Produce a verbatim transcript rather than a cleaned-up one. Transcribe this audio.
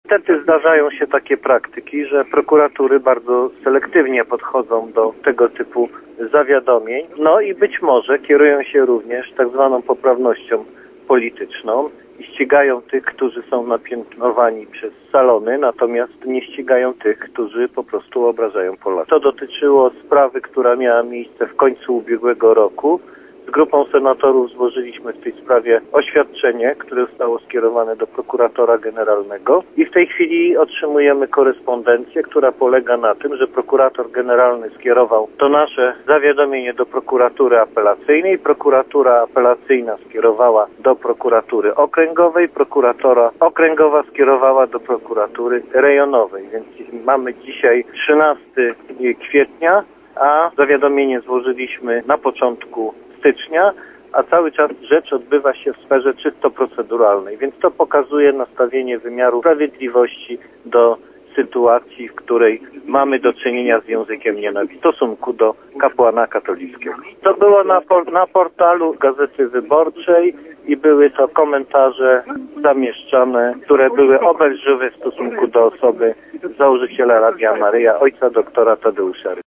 Niestety zdarzają się takie praktyki, że prokuratury bardzo selektywnie podchodzą do tego typu zawiadomień, no i być może kierują się również tak zwaną poprawnością polityczną i ścigają tych, którzy są napiętnowani przez salony, natomiast nie ścigają tych, którzy po prostu obrażają Polaków. To dotyczyło sprawy, która miała miejsce w końcu ubiegłego roku. Z grupą senatorów złożyliśmy w tej sprawie oświadczenie, które zostało skierowane do prokuratora generalnego i w tej chwili otrzymujemy korespondencję, która polega na tym, że prokurator generalny skierował to nasze zawiadomienie do prokuratury apelacyjnej, prokuratura apelacyjna skierowała do prokuratury okręgowej, prokuratora okręgowa skierowała do prokuratury rejonowej, więc mamy dzisiaj trzynastego kwietnia, a zawiadomienie złożyliśmy na początku stycznia, a cały czas rzecz odbywa się w sferze czysto proceduralnej, więc to pokazuje nastawienie wymiaru sprawiedliwości do sytuacji, w której mamy do czynienia z językiem nienawiści w stosunku do kapłana katolickiego. To było na, por na portalu Gazety Wyborczej i były to komentarze zamieszczane, które były obelżywe w stosunku do osoby założyciela Radia Maryja, ojca doktora Tadeusza Rydzyka.